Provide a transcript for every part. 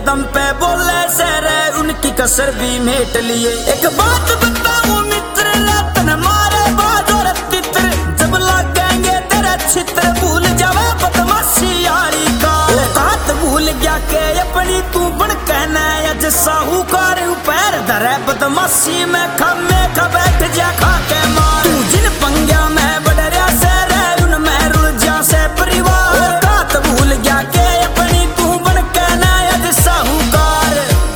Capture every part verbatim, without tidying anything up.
दम पे बोले सरे उनकी कसर भी मेट लिए। एक बात बताऊं मित्र रतन मारे बाज और तित्र जब लगेंगे तेरे छित्र भूल जावे बदमाशी यारी का। औकात भूल गया के अपनी तू बन कहना अज साहूकार पैर धरे बदमाशी में खम्मे खा बैठ जा खा के मार। तू जिन पंग्या में बडरिया से रह उन में रुल जा से परिवार। औकात भूल गया के अपनी तू बन कहना अज साहूकार।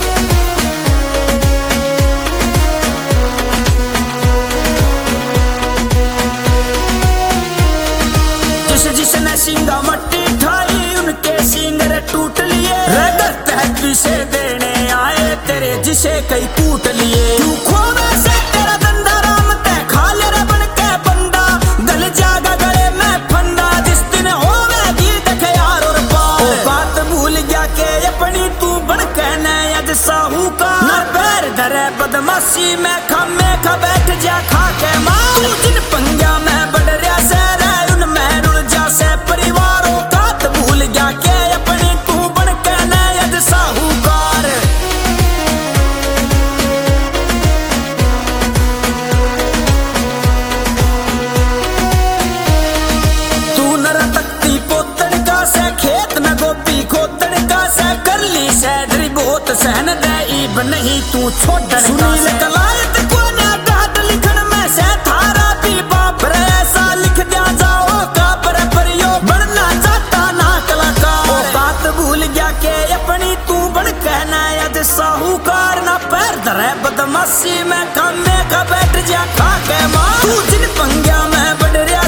जिस जिसने सिंगा मट्टी ठाई उनके सिंगर टूट लिए। रगत है तुझे देने आए तेरे जिसे कई कूट लिए। तू खोवे से तेरा दंदा राम ते खा ले रे बन के बंदा गल जागा गले में फंदा जिस दिन होवेगी देखे यार और पार। ओ बात भूल गया के अपनी तू बन कहने अज साहूकार। न पैर धरे बदमाशी में खम्मे खा बैठ जा खा के मार। तू जिन पंग्या में बडरिया से रह उन में रुल जा से परिवार। औकात भूल गया के अपनी तू बन कहने अज साहूकार। तू नरा तकती पोतन का से खेत न गोपी खोतन का से कर ली सैडरी बहुत सहन दे ईब नहीं तू छोड़न का से। कलायत को ना डाट लिखन में से थारा भी बाप रे ऐसा लिख दिया जाओ का पर परियो बनना चाहता ना कलाकार। ओ बात भूल गया के अपनी तू बन कहना अज साहूकार। ना पैर धरे बदमाशी में खम्मे खा बैठ जा खा के मार। तू जिन पंग्या में बडरिया